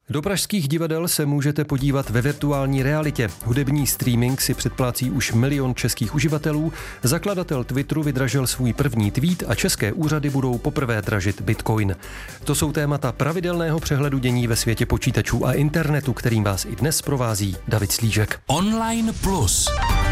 Do pražských divadel se můžete podívat ve virtuální realitě. Hudební streaming si předplácí už 1 milion českých uživatelů, zakladatel Twitteru vydražil svůj první tweet a české úřady budou poprvé dražit Bitcoin. To jsou témata pravidelného přehledu dění ve světě počítačů a internetu, kterým vás i dnes provází David Slížek. Online Plus.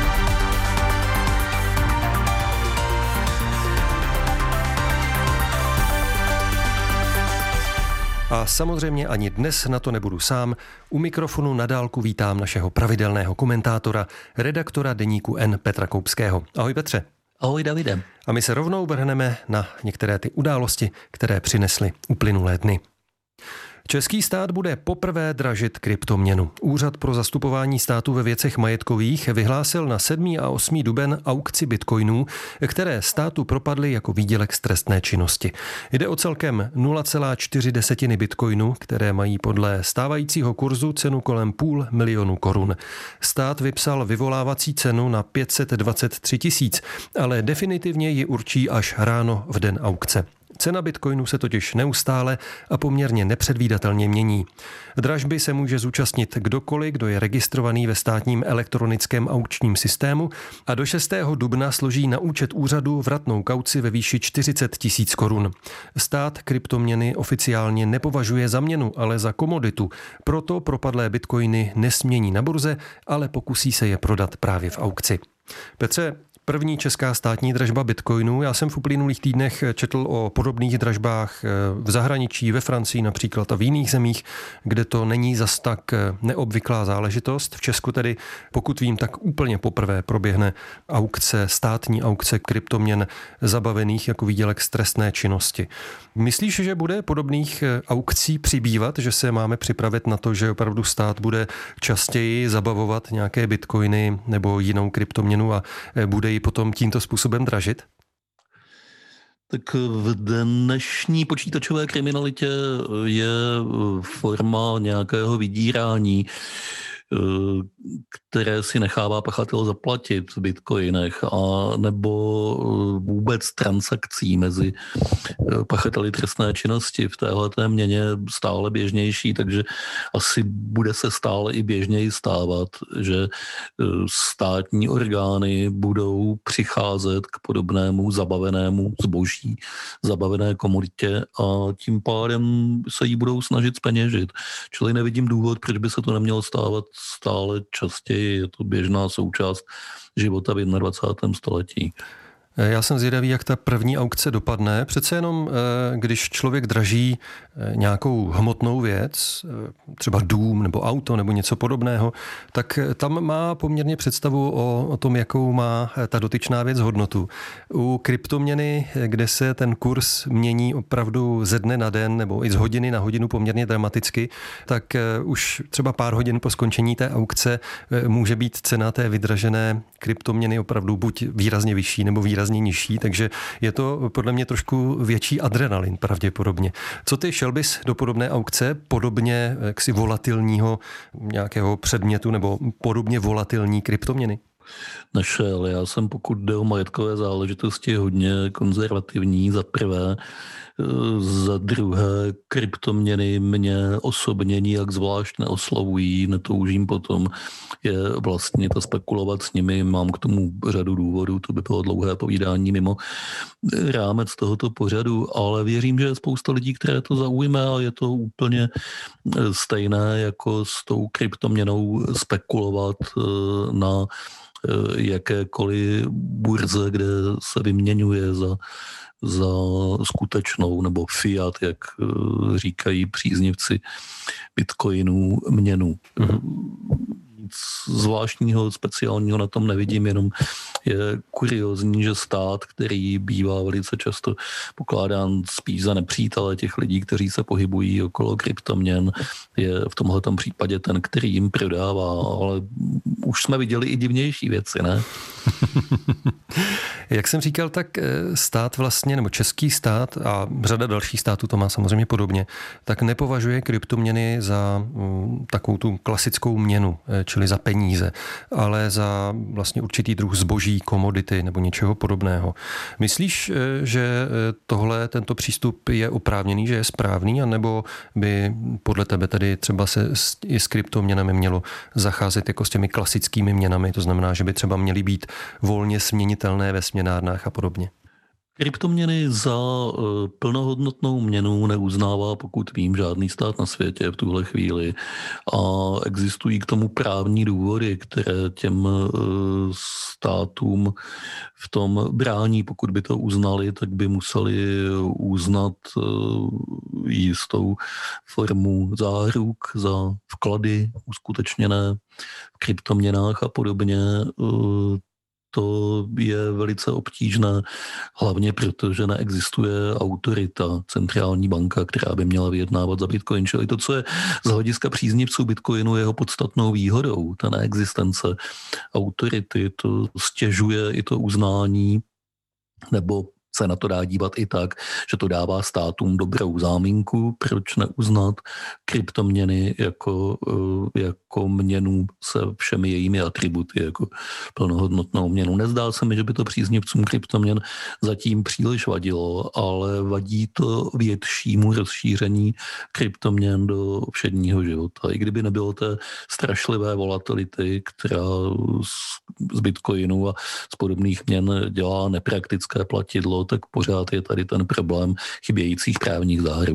A samozřejmě ani dnes na to nebudu sám. U mikrofonu na dálku vítám našeho pravidelného komentátora, redaktora deníku N Petra Koupského. Ahoj Petře. Ahoj Davide. A my se rovnou vrhneme na některé ty události, které přinesly uplynulé dny. Český stát bude poprvé dražit kryptoměnu. Úřad pro zastupování státu ve věcech majetkových vyhlásil na 7. a 8. duben aukci bitcoinů, které státu propadly jako výdělek z trestné činnosti. Jde o celkem 0,4 bitcoinu, které mají podle stávajícího kurzu cenu kolem 500 000 korun. Stát vypsal vyvolávací cenu na 523 000, ale definitivně ji určí až ráno v den aukce. Cena bitcoinu se totiž neustále a poměrně nepředvídatelně mění. Dražby se může zúčastnit kdokoliv, kdo je registrovaný ve státním elektronickém aukčním systému a do 6. dubna složí na účet úřadu vratnou kauci ve výši 40 000 korun. Stát kryptoměny oficiálně nepovažuje za měnu, ale za komoditu. Proto propadlé bitcoiny nesmění na burze, ale pokusí se je prodat právě v aukci. Petře, první česká státní dražba bitcoinu. Já jsem v uplynulých týdnech četl o podobných dražbách v zahraničí, ve Francii například a v jiných zemích, kde to není zas tak neobvyklá záležitost. V Česku tedy, pokud vím, tak úplně poprvé proběhne aukce, státní aukce kryptoměn zabavených jako výdělek z trestné činnosti. Myslíš, že bude podobných aukcí přibývat, že se máme připravit na to, že opravdu stát bude častěji zabavovat nějaké bitcoiny nebo jinou kryptoměnu a bude ji potom tímto způsobem dražit? Tak v dnešní počítačové kriminalitě je forma nějakého vydírání, které si nechává pachatel zaplatit v bitcoinech a nebo vůbec transakcí mezi pachateli trestné činnosti v téhleté měně stále běžnější, takže asi bude se stále i běžněji stávat, že státní orgány budou přicházet k podobnému zabavenému zboží, zabavené komoditě a tím pádem se jí budou snažit zpeněžit. Čili nevidím důvod, proč by se to nemělo stávat stále častěji, je to běžná součást života v 21. století. Já jsem zvědavý, jak ta první aukce dopadne. Přece jenom, když člověk draží nějakou hmotnou věc, třeba dům nebo auto nebo něco podobného, tak tam má poměrně představu o tom, jakou má ta dotyčná věc hodnotu. U kryptoměny, kde se ten kurz mění opravdu ze dne na den nebo i z hodiny na hodinu poměrně dramaticky, tak už třeba pár hodin po skončení té aukce může být cena té vydražené kryptoměny opravdu buď výrazně vyšší nebo výrazně nižší, takže je to podle mě trošku větší adrenalin pravděpodobně. Co ty, šel bys do podobné aukce, podobně jaksi volatilního nějakého předmětu nebo podobně volatilní kryptoměny? Nešel. Já jsem, pokud jde o majetkové záležitosti, hodně konzervativní za prvé. Za druhé, kryptoměny mě osobně nijak zvlášť neoslovují, netoužím potom je vlastnit a spekulovat s nimi. Mám k tomu řadu důvodů, to by bylo dlouhé povídání mimo rámec tohoto pořadu, ale věřím, že je spousta lidí, které to zaujme a je to úplně stejné jako s tou kryptoměnou spekulovat na jakékoliv burze, kde se vyměňuje za skutečnou nebo fiat, jak říkají příznivci bitcoinů, měnu. Nic zvláštního, speciálního na tom nevidím, jenom je kuriózní, že stát, který bývá velice často pokládán spíš za nepřítele těch lidí, kteří se pohybují okolo kryptoměn, je v tomhletom případě ten, který jim prodává, ale už jsme viděli i divnější věci, ne? Jak jsem říkal, tak stát vlastně, nebo český stát a řada dalších států to má samozřejmě podobně, tak nepovažuje kryptoměny za takovou tu klasickou měnu, čili čili za peníze, ale za vlastně určitý druh zboží, komodity nebo něčeho podobného. Myslíš, že tento přístup je oprávněný, že je správný, anebo by podle tebe tedy třeba se i s kryptoměnami mělo zacházet jako s těmi klasickými měnami, to znamená, že by třeba měly být volně směnitelné ve směnárnách a podobně? Kryptoměny za plnohodnotnou měnu neuznává, pokud vím, žádný stát na světě v tuhle chvíli a existují k tomu právní důvody, které těm státům v tom brání. Pokud by to uznali, tak by museli uznat jistou formu záruk za vklady uskutečněné v kryptoměnách a podobně. To je velice obtížné, hlavně proto, že neexistuje autorita, centrální banka, která by měla vyjednávat za Bitcoin. Čili to, co je z hlediska příznivců Bitcoinu jeho podstatnou výhodou, ta neexistence autority, to stěžuje i to uznání, nebo se na to dá dívat i tak, že to dává státům dobrou záminku, proč neuznat kryptoměny jako měnu se všemi jejími atributy, jako plnohodnotnou měnu. Nezdá se mi, že by to příznivcům kryptoměn zatím příliš vadilo, ale vadí to většímu rozšíření kryptoměn do všedního života. I kdyby nebylo té strašlivé volatility, která z Bitcoinu a z podobných měn dělá nepraktické platidlo, tak pořád je tady ten problém chybějících právních záruk.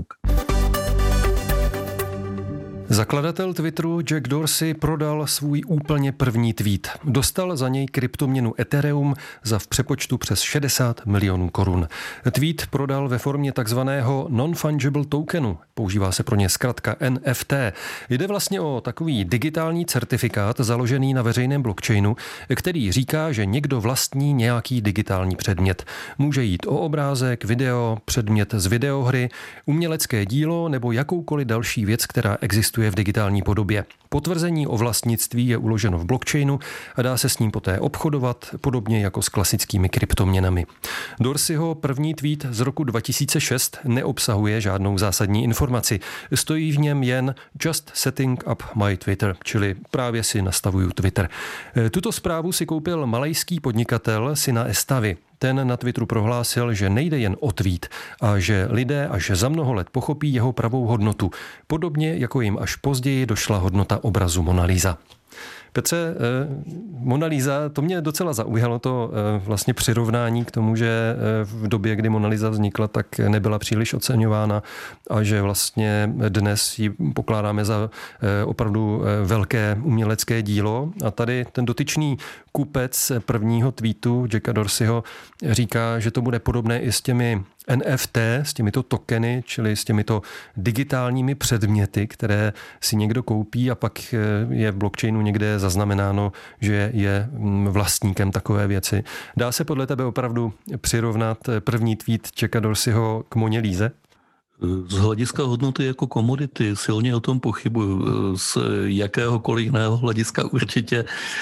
Zakladatel Twitteru Jack Dorsey prodal svůj úplně první tweet. Dostal za něj kryptoměnu Ethereum za v přepočtu přes 60 milionů korun. Tweet prodal ve formě takzvaného non-fungible tokenu. Používá se pro ně zkratka NFT. Jde vlastně o takový digitální certifikát založený na veřejném blockchainu, který říká, že někdo vlastní nějaký digitální předmět. Může jít o obrázek, video, předmět z videohry, umělecké dílo nebo jakoukoliv další věc, která existuje v digitální podobě. Potvrzení o vlastnictví je uloženo v blockchainu a dá se s ním poté obchodovat, podobně jako s klasickými kryptoměnami. Dorseyho první tweet z roku 2006 neobsahuje žádnou zásadní informaci. Stojí v něm jen "Just setting up my Twitter", čili právě si nastavuju Twitter. Tuto zprávu si koupil malajský podnikatel Sina Estavi. Ten na Twitteru prohlásil, že nejde jen o tweet a že lidé až za mnoho let pochopí jeho pravou hodnotu, podobně jako jim až později došla hodnota obrazu Mona Lisa. Petře, Mona Lisa, to mě docela zaujalo, to vlastně přirovnání k tomu, že v době, kdy Mona Lisa vznikla, tak nebyla příliš oceňována a že vlastně dnes ji pokládáme za opravdu velké umělecké dílo. A tady ten dotyčný kupec prvního tweetu Jacka Dorseyho říká, že to bude podobné i s těmi NFT, s těmito tokeny, čili s těmito digitálními předměty, které si někdo koupí a pak je v blockchainu někde zaznamenáno, že je vlastníkem takové věci. Dá se podle tebe opravdu přirovnat první tweet Jacka Dorseyho k Moně Líze? Z hlediska hodnoty jako komodity silně o tom pochybuju. Z jakéhokoliv jiného hlediska určitě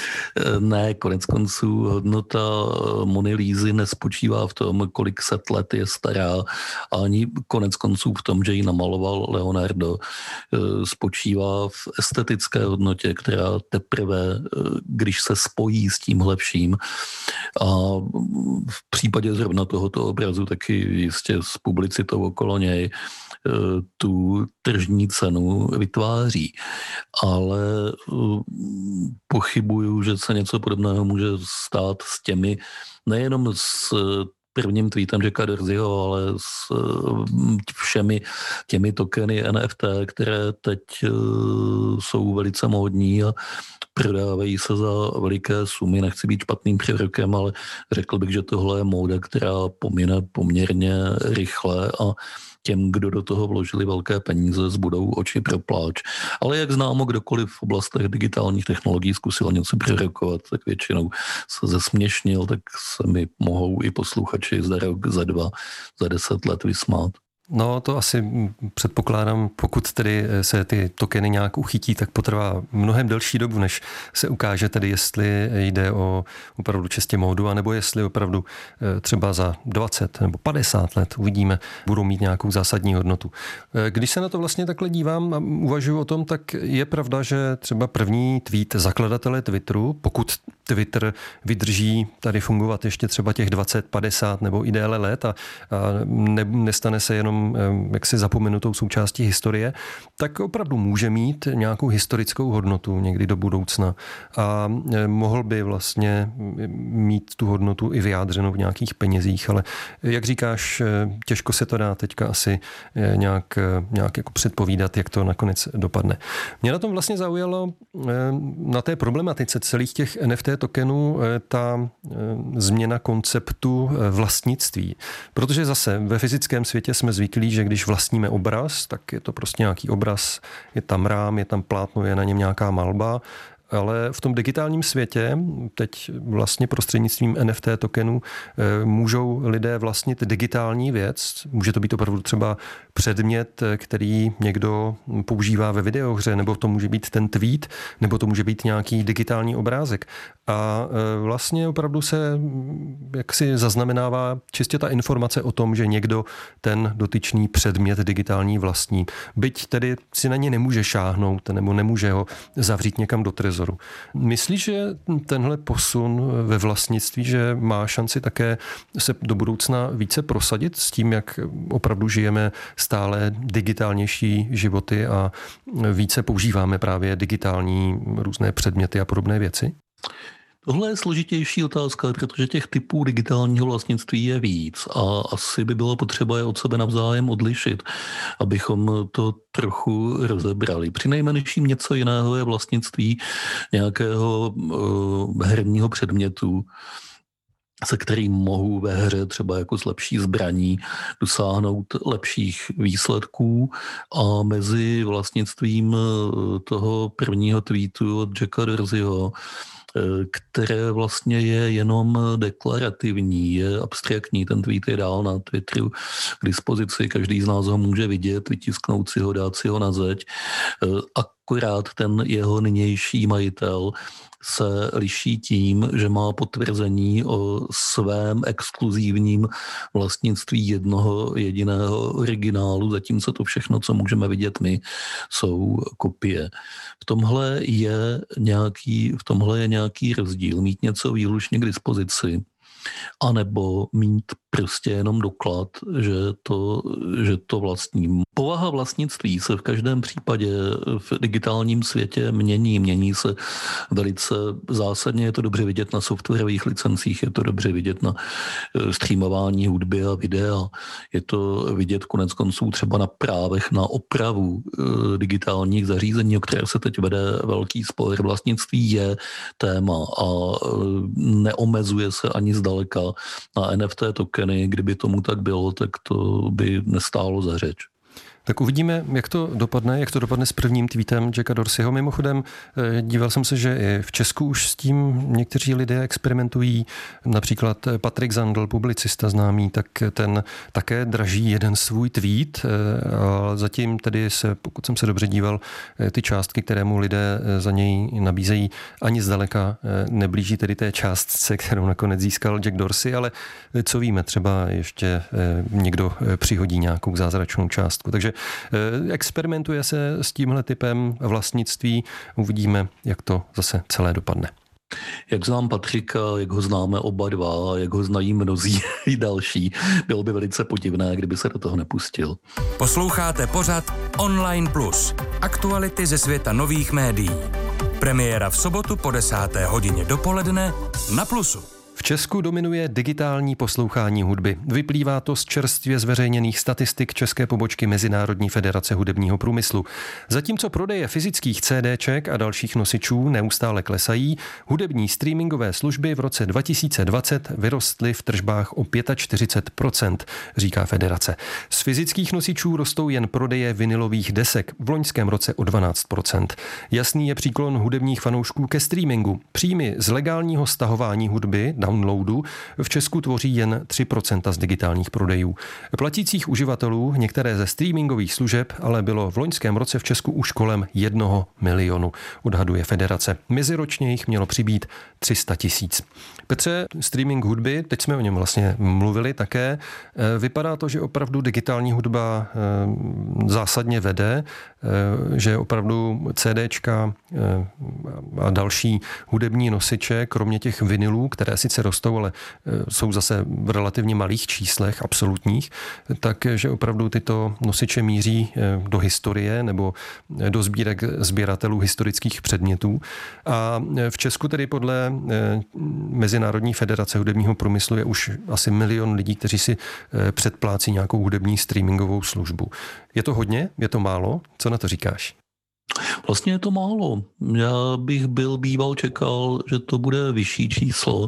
ne. Konec konců hodnota Mony Lízy nespočívá v tom, kolik set let je stará, ani konec konců v tom, že ji namaloval Leonardo. Spočívá v estetické hodnotě, která teprve, když se spojí s tím lepším. A v případě zrovna tohoto obrazu taky jistě s publicitou okolo něj tu tržní cenu vytváří. Ale pochybuju, že se něco podobného může stát s těmi, nejenom s prvním tweetem Jacka Dorseyho, ale s všemi těmi tokeny NFT, které teď jsou velice módní a prodávají se za veliké sumy. Nechci být špatným prorokem, ale řekl bych, že tohle je móda, která pomine poměrně rychle a těm, kdo do toho vložili velké peníze, zbudou oči pro pláč. Ale jak známo, kdokoliv v oblastech digitálních technologií zkusil něco prorokovat, tak většinou se zesměšnil, tak se mi mohou i posluchači za rok, za 2, za 10 let vysmát. No to asi předpokládám, pokud tedy se ty tokeny nějak uchytí, tak potrvá mnohem delší dobu, než se ukáže tedy, jestli jde o opravdu čistě módu, anebo jestli opravdu třeba za 20 nebo 50 let uvidíme, budou mít nějakou zásadní hodnotu. Když se na to vlastně takhle dívám a uvažuji o tom, tak je pravda, že třeba první tweet zakladatele Twitteru, pokud Twitter vydrží tady fungovat ještě třeba těch 20, 50 nebo i déle let a nestane se jenom jaksi zapomenutou součástí historie, tak opravdu může mít nějakou historickou hodnotu někdy do budoucna a mohl by vlastně mít tu hodnotu i vyjádřenou v nějakých penězích, ale jak říkáš, těžko se to dá teďka asi nějak jako předpovídat, jak to nakonec dopadne. Mě na tom vlastně zaujalo na té problematice celých těch NFT tokenů ta změna konceptu vlastnictví, protože zase ve fyzickém světě jsme zvyklí, že když vlastníme obraz, tak je to prostě nějaký obraz, je tam rám, je tam plátno, je na něm nějaká malba, ale v tom digitálním světě teď vlastně prostřednictvím NFT tokenů můžou lidé vlastnit digitální věc. Může to být opravdu třeba předmět, který někdo používá ve videohře, nebo to může být ten tweet, nebo to může být nějaký digitální obrázek. A vlastně opravdu se jaksi zaznamenává čistě ta informace o tom, že někdo ten dotyčný předmět digitální vlastní. Byť tedy si na ně nemůže šáhnout, nebo nemůže ho zavřít někam do trezoru. Myslíš, že tenhle posun ve vlastnictví, že má šanci také se do budoucna více prosadit s tím, jak opravdu žijeme stále digitálnější životy a více používáme právě digitální různé předměty a podobné věci? Tohle je složitější otázka, protože těch typů digitálního vlastnictví je víc a asi by bylo potřeba je od sebe navzájem odlišit, abychom to trochu rozebrali. Přinejmenším něco jiného je vlastnictví nějakého herního předmětu, se kterým mohu ve hře třeba jako s lepší zbraní dosáhnout lepších výsledků a mezi vlastnictvím toho prvního tweetu od Jacka Dorseyho, které vlastně je jenom deklarativní, je abstraktní. Ten tweet je dál na Twitteru k dispozici, každý z nás ho může vidět, vytisknout si ho, dát si ho na zeď. Akorát ten jeho nynější majitel se liší tím, že má potvrzení o svém exkluzivním vlastnictví jednoho jediného originálu, zatímco to všechno, co můžeme vidět my, jsou kopie. V tomhle je nějaký rozdíl. Mít něco výlučně k dispozici, anebo mít prostě jenom doklad, že to vlastním. Povaha vlastnictví se v každém případě v digitálním světě mění se velice zásadně. Je to dobře vidět na softwarových licencích, je to dobře vidět na streamování hudby a videa, je to vidět konec konců třeba na právech na opravu digitálních zařízení, o které se teď vede velký spor. Vlastnictví je téma a neomezuje se ani zdaleka na NFT tokeny. Kdyby tomu tak bylo, tak to by nestálo za řeč. Tak uvidíme, jak to dopadne s prvním tweetem Jacka Dorseyho. Mimochodem, díval jsem se, že i v Česku už s tím někteří lidé experimentují. Například Patrik Zandl, publicista známý, tak ten také draží jeden svůj tweet. A zatím tedy se, pokud jsem se dobře díval, ty částky, které mu lidé za něj nabízejí, ani zdaleka neblíží tedy té částce, kterou nakonec získal Jack Dorsey, ale co víme, třeba ještě někdo přihodí nějakou zázračnou částku. Takže experimentuje se s tímhle typem vlastnictví. Uvidíme, jak to zase celé dopadne. Jak znám Patrika, jak ho známe oba dva, jak ho znají mnozí i další, bylo by velice podivné, kdyby se do toho nepustil. Posloucháte pořad Online Plus. Aktuality ze světa nových médií. Premiéra v sobotu po 10. hodině dopoledne na Plusu. V Česku dominuje digitální poslouchání hudby. Vyplývá to z čerstvě zveřejněných statistik české pobočky Mezinárodní federace hudebního průmyslu. Zatímco prodeje fyzických CDček a dalších nosičů neustále klesají, hudební streamingové služby v roce 2020 vyrostly v tržbách o 45%, říká federace. Z fyzických nosičů rostou jen prodeje vinilových desek, v loňském roce o 12%. Jasný je příklon hudebních fanoušků ke streamingu. Příjmy z legálního stahování hudby, downloadu v Česku tvoří jen 3% z digitálních prodejů. Platících uživatelů některé ze streamingových služeb ale bylo v loňském roce v Česku už kolem 1 milionu, odhaduje federace. Meziročně jich mělo přibýt 300 000. Petře, streaming hudby, teď jsme o něm vlastně mluvili také. Vypadá to, že opravdu digitální hudba zásadně vede, že opravdu CDčka a další hudební nosiče, kromě těch vinylů, které sice rostou, ale jsou zase v relativně malých číslech, absolutních, takže opravdu tyto nosiče míří do historie nebo do sbírek sběratelů historických předmětů. A v Česku tedy podle Mezinárodní federace hudebního průmyslu je už asi 1 milion lidí, kteří si předplácí nějakou hudební streamingovou službu. Je to hodně? Je to málo? Co na to říkáš? Vlastně je to málo. Já bych býval čekal, že to bude vyšší číslo.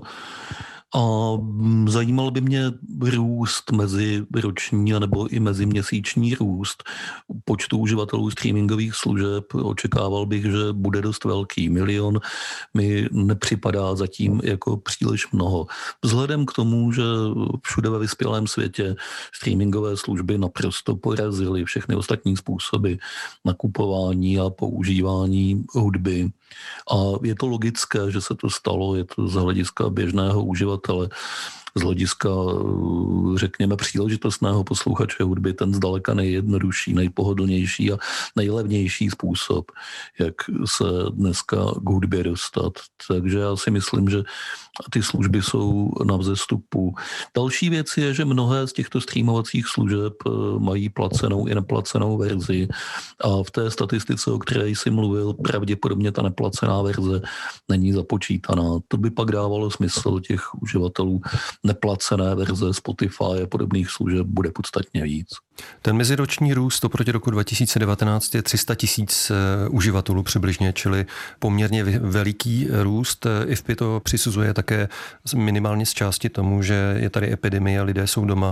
A zajímal by mě růst meziroční nebo i meziměsíční růst počtu uživatelů streamingových služeb. Očekával bych, že bude dost velký. 1 milion mi nepřipadá zatím jako příliš mnoho. Vzhledem k tomu, že všude ve vyspělém světě streamingové služby naprosto porazily všechny ostatní způsoby nakupování a používání hudby. A je to logické, že se to stalo, je to z hlediska běžného uživatele, z hlediska, řekněme, příležitostného posluchače hudby, ten zdaleka nejjednodušší, nejpohodlnější a nejlevnější způsob, jak se dneska k hudbě dostat. Takže já si myslím, že ty služby jsou na vzestupu. Další věc je, že mnohé z těchto streamovacích služeb mají placenou i neplacenou verzi a v té statistice, o které jsi mluvil, pravděpodobně ta neplacená verze není započítaná. To by pak dávalo smysl těch uživatelů neplacené verze Spotify a podobných služeb bude podstatně víc. Ten meziroční růst oproti roku 2019 je 300 000 uživatelů přibližně, čili poměrně veliký růst. IFPI to přisuzuje také minimálně z části tomu, že je tady epidemie, lidé jsou doma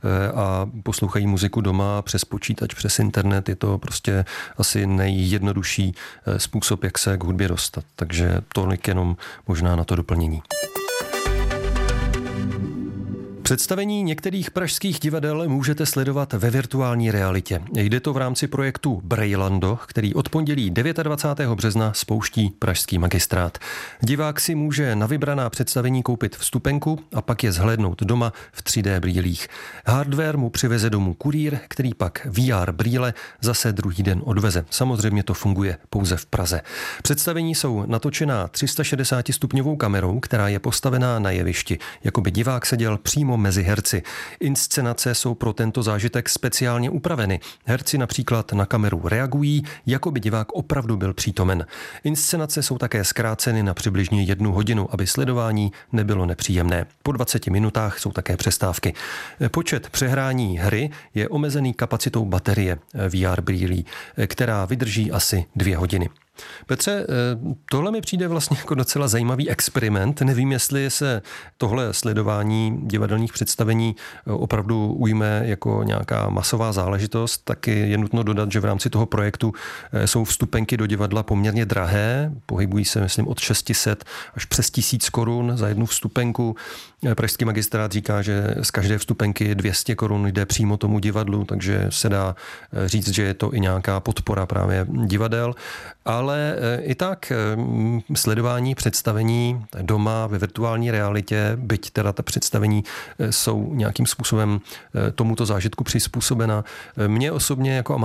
a poslouchají muziku doma přes počítač, přes internet. Je to prostě asi nejjednodušší způsob, jak se k hudbě dostat. Takže tolik jenom možná na to doplnění. Představení některých pražských divadel můžete sledovat ve virtuální realitě. Jde to v rámci projektu Braillando, který od pondělí 29. března spouští pražský magistrát. Divák si může na vybraná představení koupit vstupenku a pak je zhlédnout doma v 3D brýlích. Hardware mu přiveze domů kurýr, který pak VR brýle zase druhý den odveze. Samozřejmě to funguje pouze v Praze. Představení jsou natočená 360 stupňovou kamerou, která je postavená na jevišti, jako by divák seděl přímo mezi herci. Inscenace jsou pro tento zážitek speciálně upraveny. Herci například na kameru reagují, jako by divák opravdu byl přítomen. Inscenace jsou také zkráceny na přibližně 1 hodinu, aby sledování nebylo nepříjemné. Po 20 minutách jsou také přestávky. Počet přehrání hry je omezený kapacitou baterie VR brýlí, která vydrží asi 2 hodiny. Petře, tohle mi přijde vlastně jako docela zajímavý experiment. Nevím, jestli se tohle sledování divadelních představení opravdu ujme jako nějaká masová záležitost. Taky je nutno dodat, že v rámci toho projektu jsou vstupenky do divadla poměrně drahé. Pohybují se, myslím, od 600 až přes 1000 korun za jednu vstupenku. Pražský magistrát říká, že z každé vstupenky 200 korun jde přímo tomu divadlu, takže se dá říct, že je to i nějaká podpora právě divadel. Ale i tak sledování představení doma ve virtuální realitě, byť teda ta představení jsou nějakým způsobem tomuto zážitku přizpůsobena. Mně osobně jako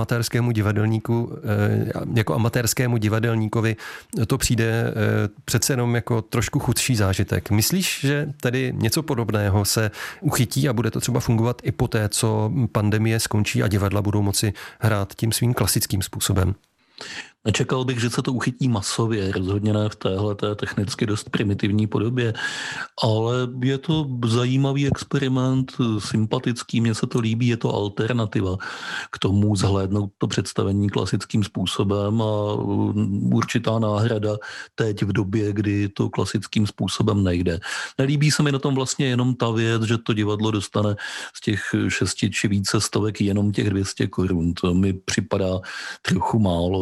amatérskému divadelníkovi to přijde přece jenom jako trošku chudší zážitek. Myslíš, že tedy něco podobného se uchytí a bude to třeba fungovat i poté, co pandemie skončí a divadla budou moci hrát tím svým klasickým způsobem? Nečekal bych, že se to uchytí masově, rozhodně ne v téhleté technicky dost primitivní podobě, ale je to zajímavý experiment, sympatický, mně se to líbí, je to alternativa k tomu zhlédnout to představení klasickým způsobem a určitá náhrada teď v době, kdy to klasickým způsobem nejde. Nelíbí se mi na tom vlastně jenom ta věc, že to divadlo dostane z těch 6 či více stovek jenom těch 200 korun. To mi připadá trochu málo, čekal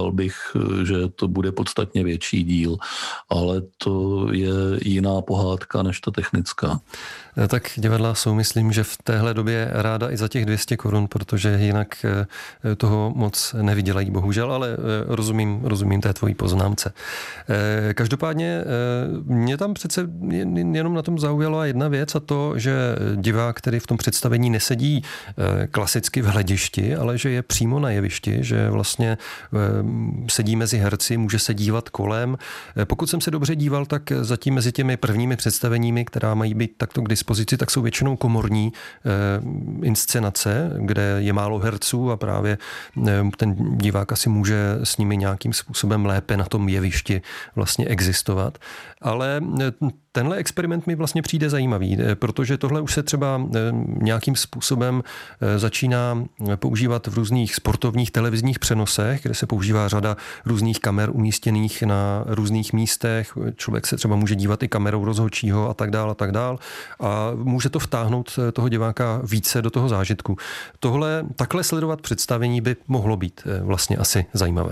čekal bych, že to bude podstatně větší díl, ale to je jiná pohádka než ta technická. Tak divadla jsou, myslím, že v téhle době ráda i za těch 200 korun, protože jinak toho moc nevydělají, bohužel, ale rozumím té tvojí poznámce. Každopádně mě tam přece jenom na tom zaujala jedna věc, a to, že divák, který v tom představení nesedí klasicky v hledišti, ale že je přímo na jevišti, že vlastně sedí mezi herci, může se dívat kolem. Pokud jsem se dobře díval, tak zatím mezi těmi prvními představeními, která mají být takto k dispozici, tak jsou většinou komorní inscenace, kde je málo herců a právě ten divák asi může s nimi nějakým způsobem lépe na tom jevišti vlastně existovat. Ale tenhle experiment mi vlastně přijde zajímavý, protože tohle už se třeba nějakým způsobem začíná používat v různých sportovních televizních přenosech, kde se používá řada různých kamer umístěných na různých místech. Člověk se třeba může dívat i kamerou rozhodčího a tak dál. A může to vtáhnout toho diváka více do toho zážitku. Takhle sledovat představení by mohlo být vlastně asi zajímavé.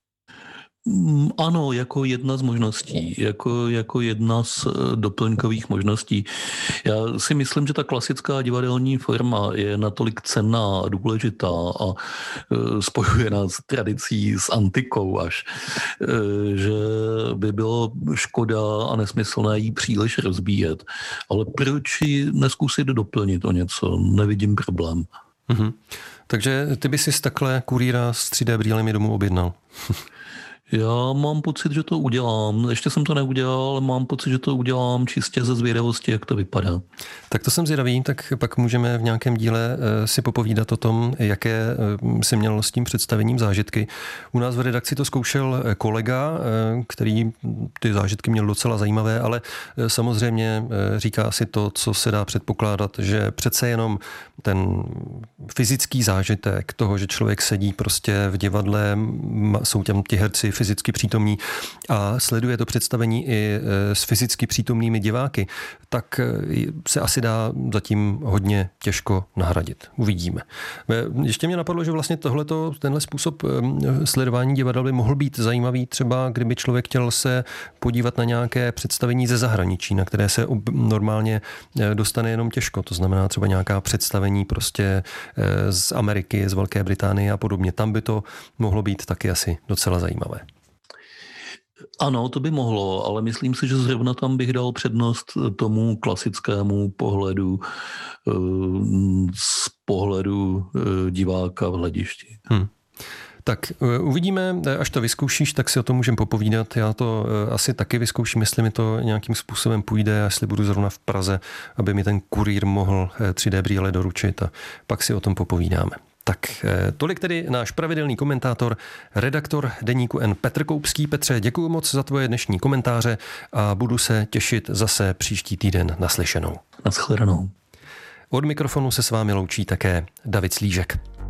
Ano, jako jedna z možností, jako jedna z doplňkových možností. Já si myslím, že ta klasická divadelní forma je natolik cenná a důležitá a spojuje nás tradicí s antikou až, že by bylo škoda a nesmyslné jí příliš rozbíjet. Ale proč ji neskusit doplnit o něco? Nevidím problém. Mhm. Takže ty by si takhle kurýra s 3D brýlemi domů objednal. Já mám pocit, že to udělám. Ještě jsem to neudělal, ale mám pocit, že to udělám čistě ze zvědavosti, jak to vypadá. Tak to jsem zvědavý, tak pak můžeme v nějakém díle si popovídat o tom, jaké si měl s tím představením zážitky. U nás v redakci to zkoušel kolega, který ty zážitky měl docela zajímavé, ale samozřejmě říká si to, co se dá předpokládat, že přece jenom ten fyzický zážitek toho, že člověk sedí prostě v divadle, jsou tam ti herci fyzicky přítomní a sleduje to představení i s fyzicky přítomnými diváky, tak se asi dá zatím hodně těžko nahradit. Uvidíme. Ještě mě napadlo, že vlastně tenhle způsob sledování divadel by mohl být zajímavý, třeba kdyby člověk chtěl se podívat na nějaké představení ze zahraničí, na které se normálně dostane jenom těžko. To znamená třeba nějaká představení prostě z Ameriky, z Velké Británie a podobně. Tam by to mohlo být taky asi docela zajímavé. Ano, to by mohlo, ale myslím si, že zrovna tam bych dal přednost tomu klasickému pohledu z pohledu diváka v hledišti. Tak uvidíme, až to vyzkoušíš, tak si o tom můžeme popovídat. Já to asi taky vyzkouším, jestli mi to nějakým způsobem půjde, jestli budu zrovna v Praze, aby mi ten kurýr mohl 3D brýle doručit a pak si o tom popovídáme. Tak tolik tedy náš pravidelný komentátor, redaktor Deníku N Petr Koupský. Petře, děkuji moc za tvoje dnešní komentáře a budu se těšit zase příští týden naslyšenou. Naschledanou. Od mikrofonu se s vámi loučí také David Slížek.